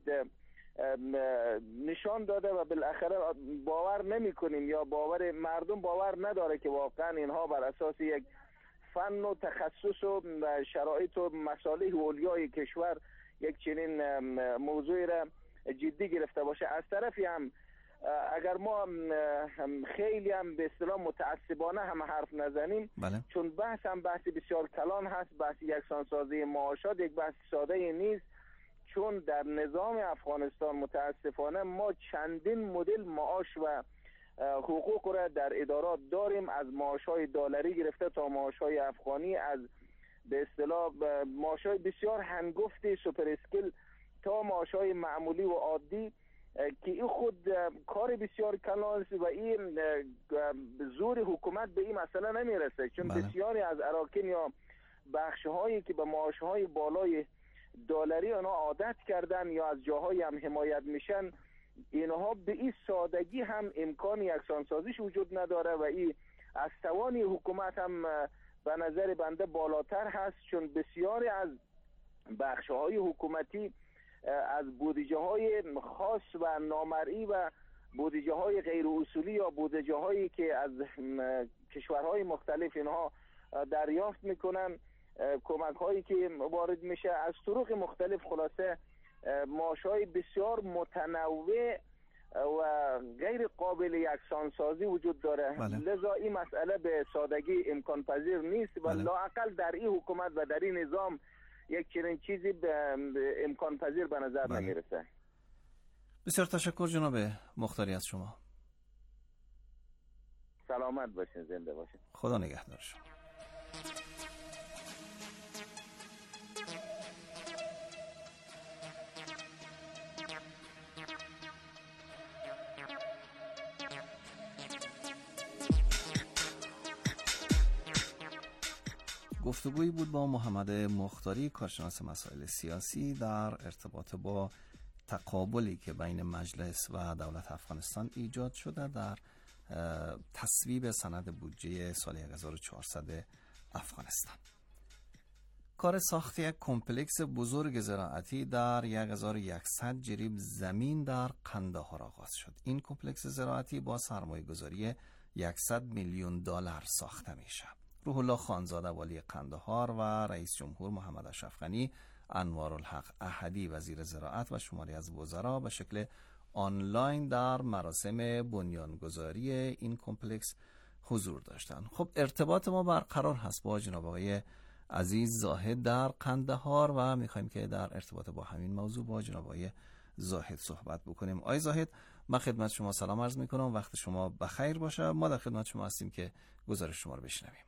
نشان داده و بالاخره باور نمی کنیم یا مردم باور نداره که واقعا اینها بر اساس یک فن و تخصص و شرایط و مصالح اولیای کشور یک چنین موضوعی را جدی گرفته باشه. از طرفی هم اگر ما خیلی هم به اصطلاح متعصبانه هم حرف نزنیم، چون بحث بسیار کلان هست، بحث یکسانسازی معاشات یک بحث ساده نیست، چون در نظام افغانستان متاسفانه ما چندین مدل معاش و حقوق را در ادارات داریم، از معاش‌های دلاری گرفته تا معاش‌های افغانی، از به اصطلاح معاش‌های بسیار هنگفت سوپر اسکیل تا معاش‌های معمولی و عادی که این خود کار بسیار کلان است و این زور حکومت به این مسئله نمیرسه، چون بسیاری از اراکین یا بخش‌هایی که به معاش‌های بالای دلاری آنها عادت کردن یا از جاهایی هم حمایت میشن، اینها به این سادگی هم امکان یکسانسازیش وجود نداره و این از توانی حکومت هم به نظر بنده بالاتر هست، چون بسیاری از بخش‌های حکومتی از بودجه های خاص و نامرئی و بودجه های غیر اصولی یا بودجه هایی که از کشورهای مختلف اینها دریافت میکنن کمک هایی که وارد میشه از طرق مختلف. خلاصه ماشه های بسیار متنوع و غیر قابل یکسانسازی وجود داره. لذا این مسئله به سادگی امکان پذیر نیست و لااقل در این حکومت و در این نظام یک چنین چیزی به امکان پذیر به نظر نمیرسه. بسیار تشکر جناب مختاری از شما. سلامت باشین، زنده باشین. خدا نگهدار شما. گفتگویی بود با محمد مختاری، کارشناس مسائل سیاسی، در ارتباط با تقابلی که بین مجلس و دولت افغانستان ایجاد شده در تصویب سند بودجه سال 1400 افغانستان. کار ساخت یک کمپلکس بزرگ زراعتی در 1100 جریب زمین در قندهار آغاز شد. این کمپلکس زراعتی با سرمایه گذاری 100 میلیون دلار ساخته میشه. روح الله خانزاده والی قندهار و رئیس جمهور محمد اشرف غنی، انوارالحق احدی وزیر زراعت و شماری از وزرا به شکل آنلاین در مراسم بنیانگذاری این کمپلکس حضور داشتند. خب ارتباط ما برقرار هست با جناب آقای عزیز زاهد در قندهار و میخوایم که در ارتباط با همین موضوع با جناب آقای زاهد صحبت بکنیم. آقای زاهد، من خدمت شما سلام عرض میکنم، وقت شما بخیر باشه. ما در خدمت شما هستیم که گزارش شما رو بشنویم.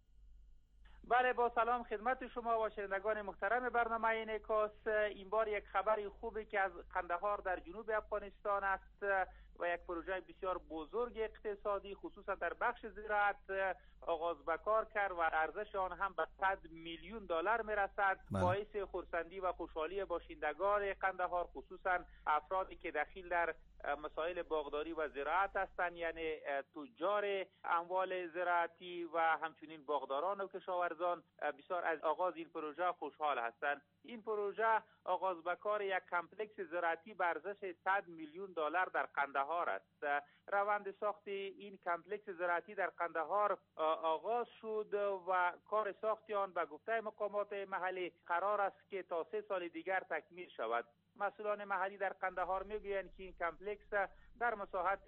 بله، با سلام خدمت شما و شنوندگان محترم برنامه انعکاس. این بار یک خبر خوبی که از قندهار در جنوب افغانستان است و یک پروژه بسیار بزرگ اقتصادی خصوصا در بخش زراعت آغاز به کار کرد و ارزش آن هم به 100 میلیون دلار میرسد. باعث خرسندی و خوشحالی باشندگان قندهار، خصوصا افرادی که دخیل در مسائل باغداری و زراعت هستند، یعنی تجار اموال زراعتی و همچنین باغداران و کشاورزان، بسیار از آغاز این پروژه خوشحال هستند. این پروژه آغاز به کار یک کمپلکس زراعتی به ارزش 100 میلیون دلار در قندهار است. روند ساخت این کمپلکس زراعتی در قندهار آغاز شد و کار ساخت آن به گفته مقامات محلی قرار است که تا 3 سال دیگر تکمیل شود. مسئولان محلی در قندهار میگویند که این کمپلکس در مساحت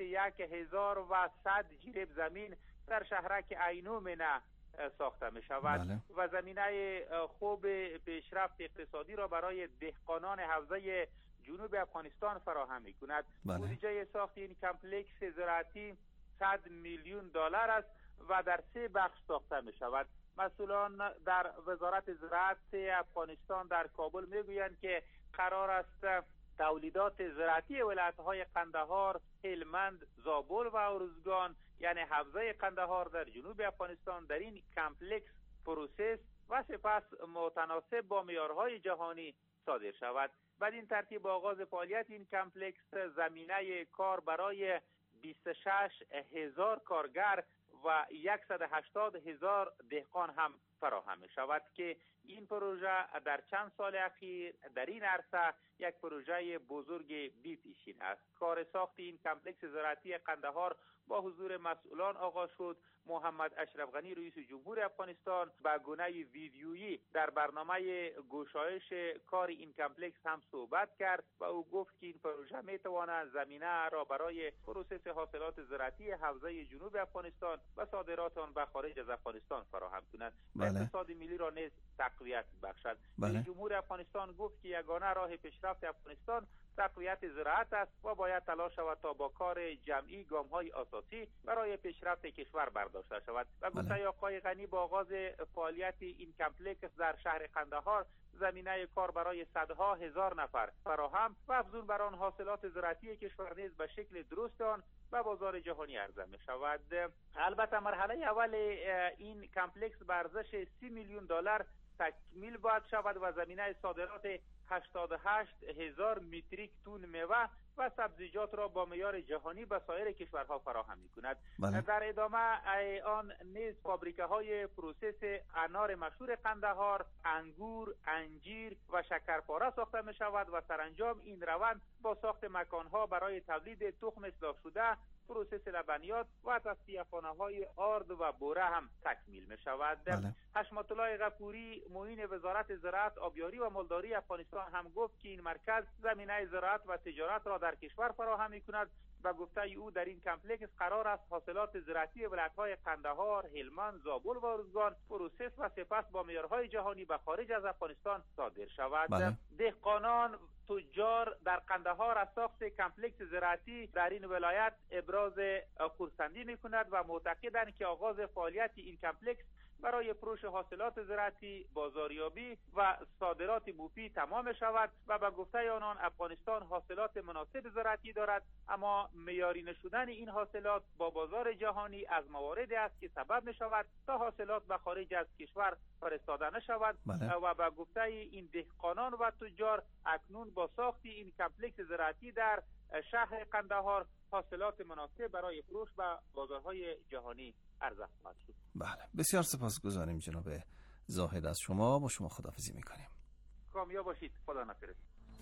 1100 جریب زمین در شهرک عینومنه ساخته می شود و زمینه خوب پیشرفت اقتصادی را برای دهقانان حوزه جنوب افغانستان فراهم می کند. بودجه ساخت این کمپلکس زراعتی 100 میلیون دلار است و در 3 بخش ساخته می شود. مسئولان در وزارت زراعت افغانستان در کابل می گویند که قرار است تولیدات زراعتی ولایت‌های قندهار، هلمند، زابل و ارزگان، یعنی حوزه قندهار در جنوب افغانستان، در این کمپلکس پروسس و سپس متناسب با معیارهای جهانی صادر شود. بعد این ترتیب آغاز فعالیت این کمپلکس زمینه کار برای 26,000 کارگر و 180,000 دهقان هم فراهم می شود که این پروژه در چند سال اخیر در این عرصه یک پروژه بزرگ بی پیشین است. کار ساخت این کمپلکس زراعتی قندهار با حضور مسئولان آغاز شد. محمد اشرف غنی رئیس جمهور افغانستان به گونه ویدیویی در برنامه گشایش کار این کمپلکس هم صحبت کرد و او گفت که این پروژه میتواند زمینه را برای پروسس حاصلات زراعتی حوزه جنوب افغانستان و صادرات آن به خارج از افغانستان فراهم کند و اقتصاد ملی را نیز تقویت بخشد. رئیس جمهور افغانستان گفت که یگانه راه پیشرفت افغانستان تقویت زراعت است و باید تلاش شود تا با کار جمعی گام‌های اساسی برای پیشرفت کشور برداشته شود. و گفته آقای غنی با آغاز فعالیت این کمپلکس در شهر قندهار زمینه کار برای صدها هزار نفر فراهم و افزون بر آن حاصلات زراعتی کشور نیز به شکل درست آن به بازار جهانی عرضه می شود. البته مرحله اول این کمپلکس به ارزش 30 میلیون دلار تکمیل باید شود و زمینه صادرات 88,000 متریک تن میوه و سبزیجات را با معیار جهانی به سایر کشورها فراهم می‌کند. در ادامه آن نیز فابریکه های پروسس انار مشهور قندهار، انگور، انجیر و شکرپاره ساخته می شود و سرانجام این روند با ساخت مکانها برای تولید تخم اصلاح شده پروسس لبنیات و تصفیه خانه‌های آرد و بوره هم تکمیل می شود. حشمت الله غفوری معین وزارت زراعت، آبیاری و مالداری افغانستان هم گفت که این مرکز زمینه زراعت و تجارت را در کشور فراهم می کند. و گفته او در این کمپلکس قرار است حاصلات زراعتی ولایت‌های قندهار، هلمند، زابل و ارزگان پروسس و سپس با معیارهای جهانی به خارج از افغانستان صادر شود. دهقانان تجار در قندهار از ساخت کمپلکس زراعتی در این ولایت ابراز خرسندی می‌کند و معتقدند که آغاز فعالیت این کمپلکس برای فروش حاصلات زراعتی، بازاریابی و صادرات مفید تمام شود و به گفته آنان افغانستان حاصلات مناسب زراعتی دارد، اما معیاری نشدن این حاصلات با بازار جهانی از مواردی است که سبب می شود تا حاصلات به خارج از کشور فرستاده نشود. و به گفته این دهقانان و تجار اکنون با ساخت این کمپلکس زراعتی در شهر قندهار حاصلات مناسب برای فروش به بازارهای جهانی عرضه خواهد شد. بله، بسیار سپاسگزاریم جناب زاهد از شما. با شما خداحافظی میکنیم. کامیاب باشید. خدا نفرست.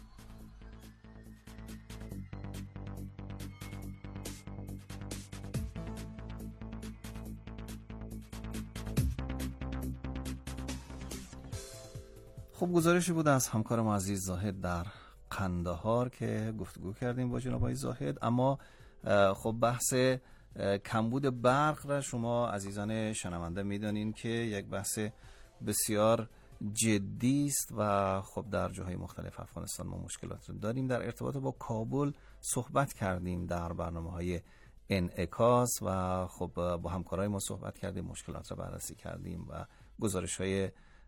خب گزارشی بود از همکار ما عزیز زاهد در قندهار که گفتگو کردیم با جناب آقای زاهد. اما خب بحث کمبود برق را شما عزیزان شنونده میدانین که یک بحث بسیار جدی است و خب در جاهای مختلف افغانستان ما مشکلات رو داریم. در ارتباط با کابل صحبت کردیم در برنامه‌های انعکاس و خب با همکارای ما صحبت کردیم، مشکلات رو بررسی کردیم و گزارش‌های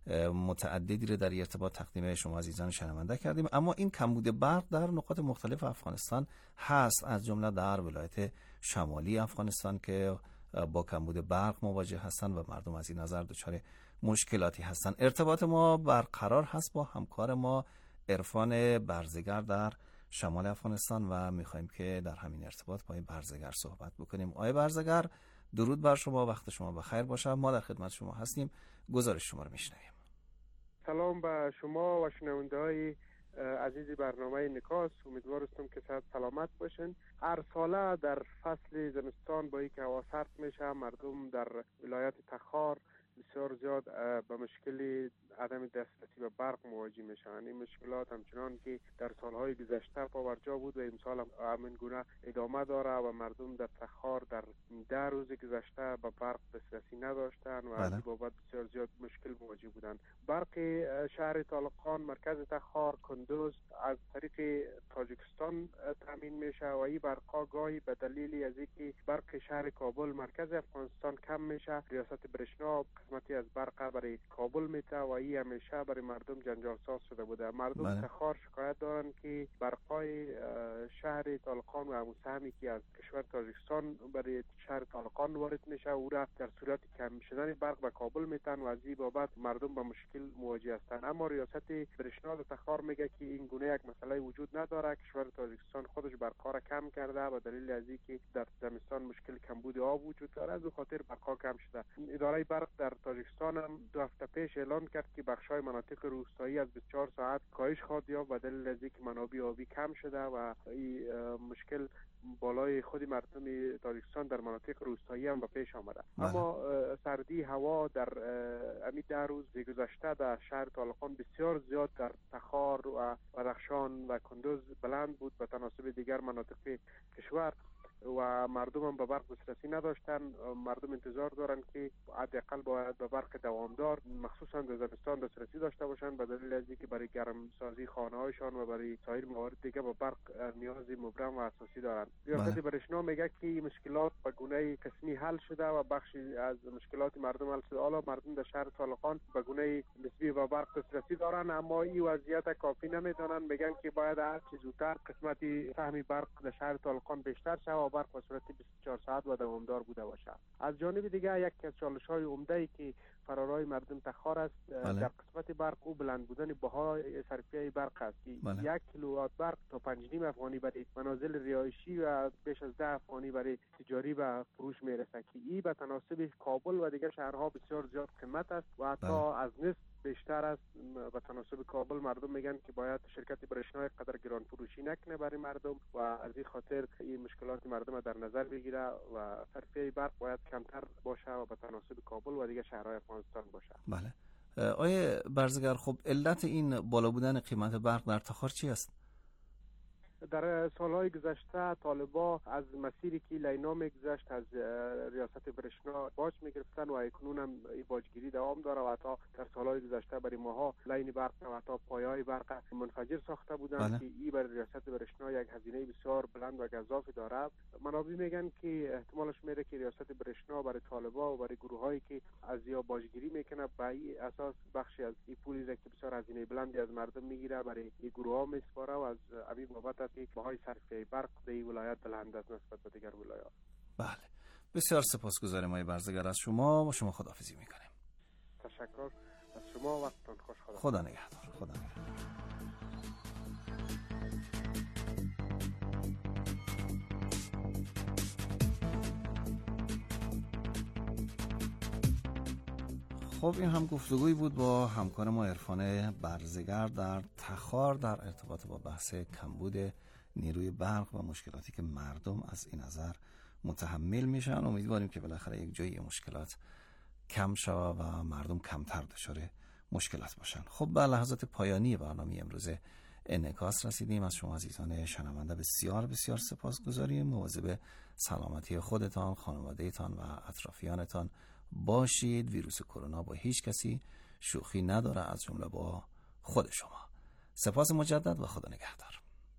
متعددی رو در ارتباط تقدیم شما عزیزان شنونده کردیم. اما این کمبود برق در نقاط مختلف افغانستان هست، از جمله در ولایت شمالی افغانستان که با کمبود برق مواجه هستند و مردم از این نظر دچار مشکلاتی هستند. ارتباط ما برقرار هست با همکار ما عرفان برزگر در شمال افغانستان و میخوایم که در همین ارتباط با این برزگر صحبت بکنیم. آقای برزگر، درود بر شما، وقت شما بخیر باشه. ما در خدمت شما هستیم، گزارش شما رو میشنویم. سلام به شما و شنونده‌های عزیز برنامه انعکاس. امیدوارم که صحت سلامت باشین. هر ساله در فصل زمستان با اینکه هوا سرد میشه، مردم در ولایت تخار بسیار زیاد به مشکل عدم دسترسی به برق مواجه میشن. این مشکلات همچنان که در سالهای گذشته پابرجا بود و امسال هم همین گونه ادامه داره و مردم در تخار در 10 روز گذشته به برق دسترسی نداشتن و از این بابت بسیار زیاد مشکل مواجه بودن. برق شهر طالقان، مرکز تخار، کندوز از طریق تاجیکستان تامین میشه و این برقا گاهی به دلیل از اینکه برق شهر کابل مرکز افغانستان کم میشه، ریاست برشنا قسمتی از برق برای کابل میته و این همیشه برای مردم جنجال ساز شده بوده. مردم تخار شکایت دارن که برقای شهر طالقان و همون که از کشور تاجیکستان برای شهر طالقان وارد میشه او را در صورت کم شدن برق به کابل میتن و از این بابت مردم به مشکل مواجه هستند. اما ریاست برشنا تخار میگه که این گونه یک مسئله وجود نداره. کشور تاجیکستان خودش برقا را کم کرده و دلیل از اینکه در زمستان مشکل کمبود آب وجود داره از خاطر برقا کم شده. اداره برق در تاجیکستان هم 2 هفته پیش اعلان کرد که بخشای مناطق روستایی از 24 ساعت کاهش خواهد یافت و دلیل از اینکه منابع آبی کم شده و این مشکل بالای خود مردم تاجیکستان در مناطق روستایی هم به پیش آمده. اما سردی هوا در همین 10 روز گذشته در شهر طالقان بسیار زیاد در تخار و بدخشان و کندوز بلند بود به تناسب دیگر مناطق کشور و مردم هم به برق دسترسی نداشتن. مردم انتظار دارن که حداقل باید به برق دوامدار مخصوصا در زمستان دسترسی داشته باشن به دلیل از اینکه برای گرم سازی خانه‌هایشان و برای سایر موارد دیگه به برق نیاز مبرم و اساسی دارن. ریاست برشنا میگه که مشکلات به گونه قسمی حل شده و بخشی از مشکلات مردم حل شده. حالا مردم در شهر طالقان به گونه نسبی به برق دسترسی دارن اما این وضعیت کافی نمیدونن. میگن که باید هر چه زودتر قسمت سهم برق در شهر طالقان بیشتر شه و برق به صورت 24 ساعت و دوامدار بوده باشه. از جانب دیگه یکی از چالش‌های عمده‌ای که فرارای مردم تخار است در قسمت برق او بلند بودن بهای صرفیه برق است که 1 کیلووات برق تا 5.5 افغانی برای منازل رهایشی و بیش از 10 افغانی برای تجاری و فروش میرسه که این به تناسب کابل و دیگر شهرها بسیار زیاد قیمت است و حتی از نصف بیشتر است. به تناسب کابل مردم میگن که باید شرکت برشنای قدر گران فروشی نکنه برای مردم و از این خاطر این مشکلات مردم در نظر بگیره و صرفه برق باید کمتر باشه و به تناسب کابل و دیگه شهرهای افغانستان باشه. بله. آیه برزگر، خب علت این بالا بودن قیمت برق در تخار چی است؟ در سالهای گذشته طالبا از مسیری که لینا میگذشت از ریاست برشنا باج میگرفتن و اکنون هم باجگیری دوام داره و حتی در سالهای گذشته برای ماها لین برق و حتی پایه‌های برق منفجر ساخته بودن که این برای ریاست برشنا یک هزینه بسیار بلند و گزافی داره. منابع میگن که احتمالش میره که ریاست برشنا برای طالبا و برای گروهایی که از یا باجگیری میکنه به این اساس بخشی از این پولی که بسیار هزینه بلندی از مردم میگیره برای این گروه‌ها میسپاره و از همین بابت بهای صرفه برق در این ولایت بلند است نسبت به دیگر ولایات. بله، بسیار سپاسگزاریم آقای برزگر از شما. با شما خداحافظی میکنیم. تشکر از شما، وقتتون خوش. خدا نگهدار. خدا نگهدار. خب این هم گفتگویی بود با همکار ما عرفان برزگر در تخار در ارتباط با بحث کمبود نیروی برق و مشکلاتی که مردم از این نظر متحمل میشن. امیدواریم که بالاخره یک جایی مشکلات کم شود و مردم کمتر دچار مشکلات باشن. خب به لحظات پایانی برنامه امروز انعکاس رسیدیم. از شما عزیزان شنونده بسیار بسیار سپاسگزاریم. مواظب سلامتی خودتان، خانوادهتان و اطرافیانتان باشید. ویروس کرونا با هیچ کسی شوخی نداره، از جمله با خود شما. سپاس مجدد و خدا نگهدار.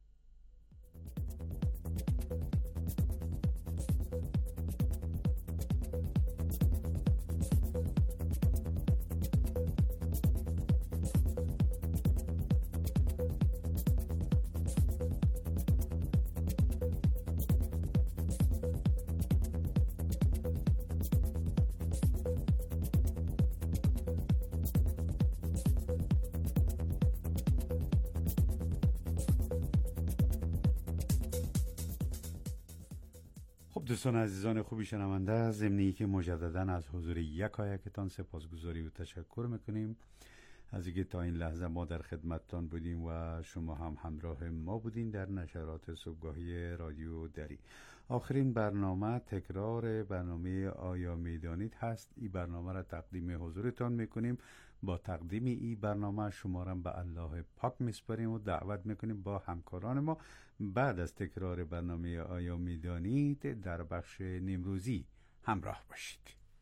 دوستان عزیزان خوبی شنونده، ضمنی که مجددا از حضور یکایکتان سپاسگزاری و تشکر میکنیم از اینکه تا این لحظه ما در خدمتتان بودیم و شما هم همراه ما بودین در نشرات صبحگاهی رادیو دری. آخرین برنامه تکرار برنامه آیا میدانید هست. این برنامه را تقدیم حضورتان میکنیم. با تقدیم این برنامه شما را به الله پاک میسپاریم و دعوت میکنیم با همکاران ما بعد از تکرار برنامه آیا میدانید در بخش نیمروزی همراه باشید.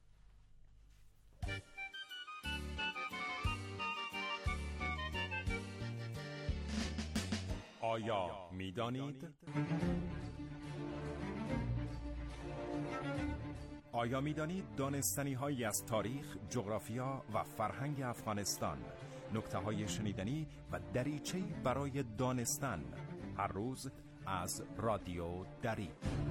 آیا میدانید؟ آیا میدانید دانستنی هایی از تاریخ، جغرافیا و فرهنگ افغانستان، نکته های شنیدنی و دریچه‌ای برای دانستن، هر روز از رادیو دری.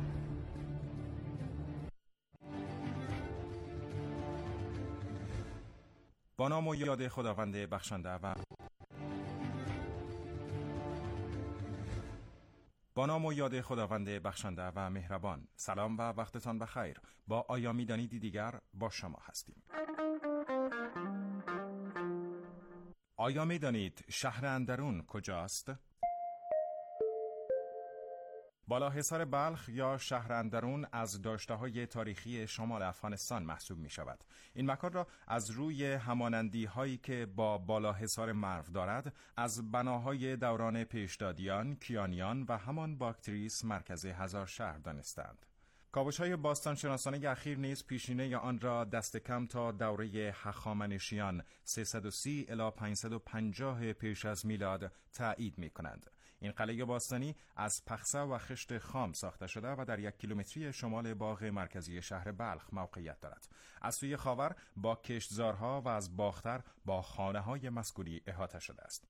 با نام و یاد خداوند بخشنده و مهربان. سلام و وقتتان بخیر. با آیا میدانیدی دیگر با شما هستیم. آیا میدانید شهر اندرون کجاست؟ بالاحصار بلخ یا شهر اندرون از داشته‌های تاریخی شمال افغانستان محسوب می شود. این مکان را از روی همانندی هایی که با بالاحصار مرو دارد از بناهای دوران پیشدادیان، کیانیان و همان باکتریس مرکز هزار شهر دانستند. کاوش‌های باستانشناسانه اخیر نیز پیشینه آن را دست کم تا دوره هخامنشیان 330 الی 550 پیش از میلاد تایید می‌کنند. این قلعه باستانی از پخسه و خشت خام ساخته شده و در 1 کیلومتری شمال باغ مرکزی شهر بلخ موقعیت دارد. از سوی خاور با کشتزارها و از باختر با خانه‌های مسکونی احاطه شده است.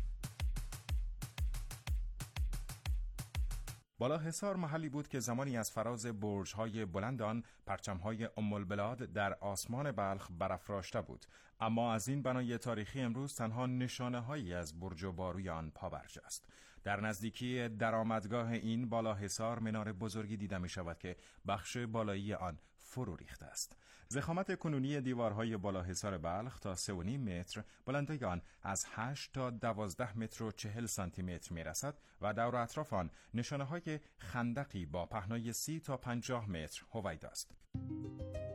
بالاحصار محلی بود که زمانی از فراز برج‌های بلند آن پرچم‌های البلاد در آسمان بلخ برافراشته بود، اما از این بنای تاریخی امروز تنها نشانه‌هایی از برج و باروی آن پابرجا است. در نزدیکی درآمدگاه این بالاحصار منار بزرگی دیده می شود که بخش بالایی آن فرو ریخته است. ضخامت کنونی دیوارهای بالاحصار بلخ تا 3.5 متر، بلندی آن از 8 تا 12 متر و 40 سانتی متر میرسد و دور و اطراف آن نشانه‌های خندقی با پهنای 30 تا 50 متر هویدا است.